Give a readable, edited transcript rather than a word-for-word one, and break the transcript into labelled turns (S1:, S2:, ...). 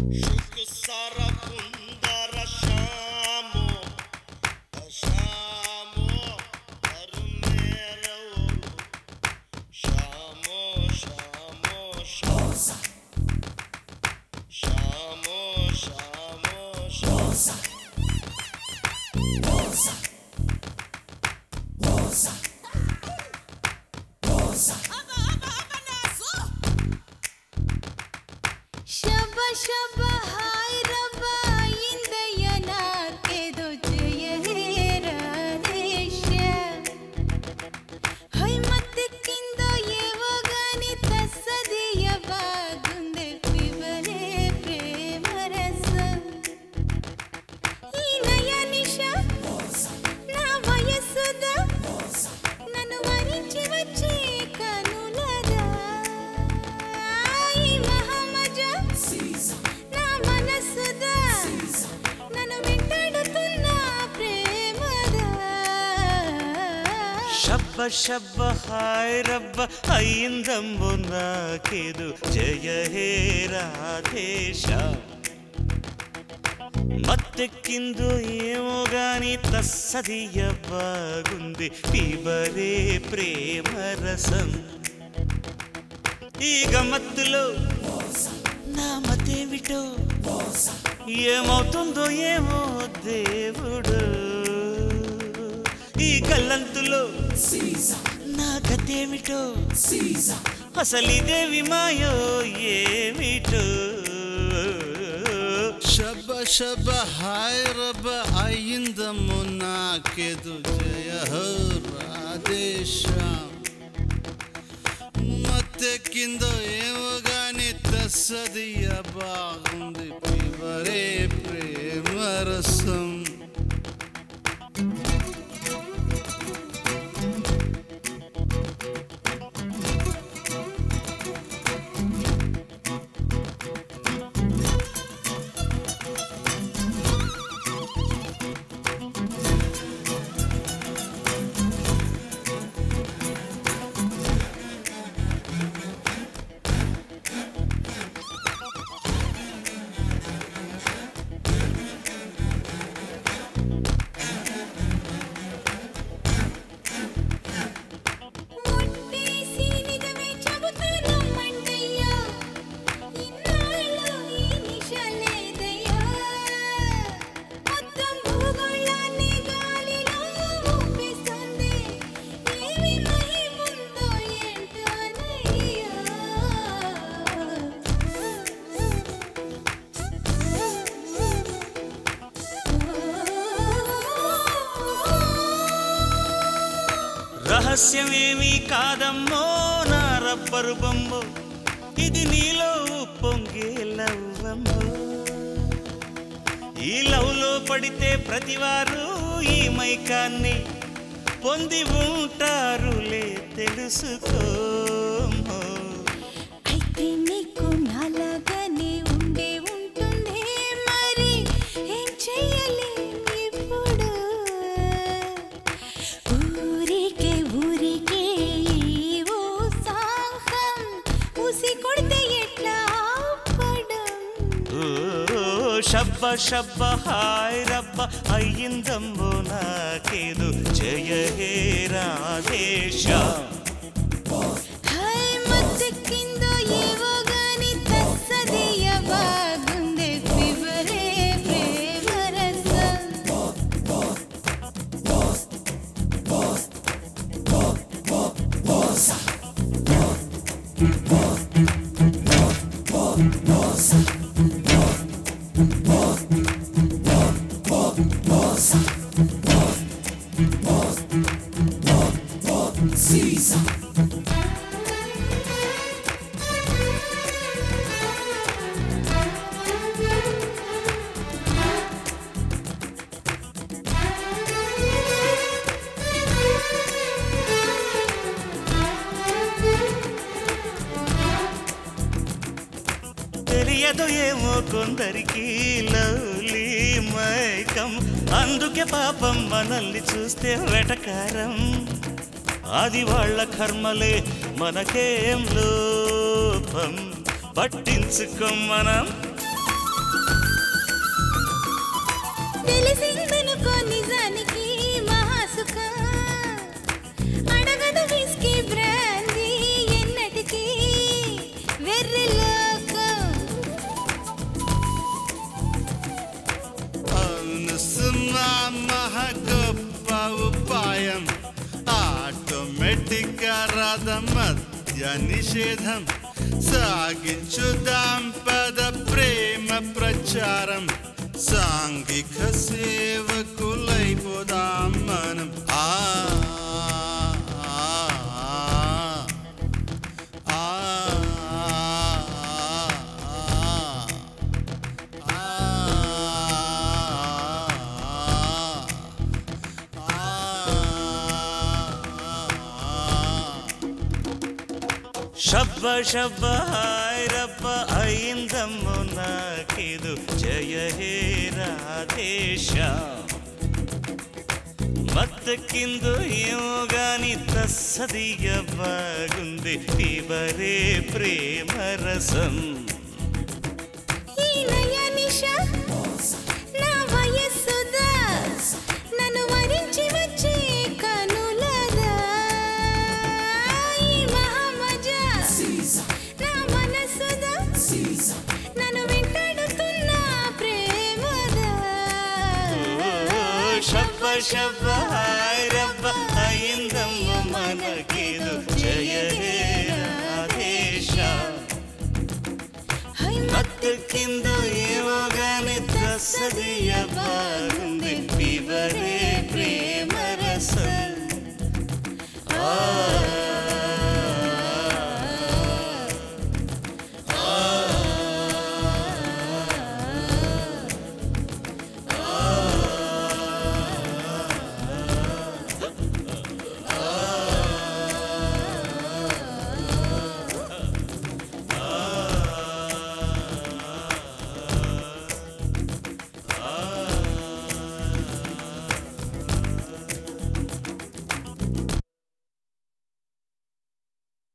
S1: Sara Kundara Shamo Shamo Arumero Shamo Shamo Shosa Shamo Shamo Shosa Rosa Rosa Rosa
S2: Shabba shabba hai rabba indayana kedo jaya he radesha hai matte kindo yevogani tasadiya bagunde pivale premarasam inaya nisha na vayasuda nanu varinchi vache kanulada ai mahamaja na manasuda nanu vettadutunna premada
S3: ಶಬ್ಬ ಶಬ್ಬ ಹಾಯ್ ರಬ್ಬ ಐಂದಂಬು ನಾಕೆದು ಜಯ ಹೇ ರಾಧೇಶ మత్తెక్కిందో ఏమో గాని తస్సదియ బాగుంది పిబరే ప్రేమరసం ఈ గమ్మత్తులో నా మతేమిటో ఏమవుతుందో ఏమో దేవుడు ఈ కల్లంతులో నా గతేమిటో అసలిదేవి మాయో ఏమిటో
S4: ಶಬ್ಬ ಶಬ್ಬ ಹಾಯ್ ರಬ್ಬ ಐಯಿಂದ ಮುನ್ನಾಕೆದು ಜಯ ಹೋ ರಾಧೇಶ ಮತ್ತೆ కిందో ఏమో గాని తస్సదియ బాగుంది పివరే ప్రేమరసం
S2: ముట్టేసి నిజమే చెబుతాను మండయ్యా ఇన్నాళ్ళు ఈ నిశలేదయ్యా మొత్తం భూగోళాన్ని గాలిలో ఊపేస్తుంది ఏమి మహిముందో ఏంటోనయ్యా
S3: రహస్యమేమీ కాదమ్మో నా రబ్బరు బొమ్మ ఇది నీలో పొంగే లవ్వమ్మో ఈ లవ్లో పడితే ప్రతివారు ఈ మైకాన్ని పొంది ఉంటారులే తెలుసుకోమ్మో
S2: అయితే నీకు నాలాగానే ఉండే ఉంటుంది మరి ఏం చెయ్యలేం ఇప్పుడు ఊరికే ఓ సాహం ఊసి కొడితే ఎట్లా పడం
S3: ఓ శబ్బ శబ్బ హాయ్ రబ్బ అయ్యిందమ్మో నాకేదు జయ హే రాధేశ
S2: హై మత్తెక్కిందో ఏవో గాని తస్సదియ బాగుందే పివరే ప్రేమరసం
S3: తెలియదు ఏమో కొందరికి లవ్లీ మైకం అందుకే పాపం మనల్ని చూస్తే వెటకారం అది వాళ్ళ కర్మలే మనకేం లోపం పట్టించుకోం మనం
S2: తెలుసుకో నిజానికి మహాసుఖ అడగదు విస్కీ బ్రాందీ ఎన్నటికీ వెర్రి లోకం
S4: మహా గొప్ప ఉపాయం ఆటోమేటిక్ రాధ మధ్య నిషేధం సాగించుదాం పద ప్రేమ ప్రచారం సాంఘిక సేవకులైపోదాం మనం
S3: ಶಬ್ಬ ಶಬ್ಬ ಹಾಯ್ರಬ್ಬ ಅಯಿಂದಮ್ಮು ನಾಕಿದು ಜಯ ಹೇ ರಾಧೇಶ మత్తెక్కిందో ఏమో గాని తస్సదియ బాగుంది ఇవరే ప్రేమ రసం
S2: ఈ నయనిష నా వయస్సుదా నన్ను వరించి వచ్చే కనులదా ఈ మహామజా నా మనసుదా నన్ను వెంటాడుతున్న ప్రేమదా
S3: ಶಬ್ಬ ಶಬ್ಬ ಹಾಯ್ರಬ್ಬ ಅಯಿಂದಮ್ಮ మనకిದು జయ హే రాధేಶ మత్తెక్కిందో ఏమో గాని తస్సదియ బాగుంది ఇవరే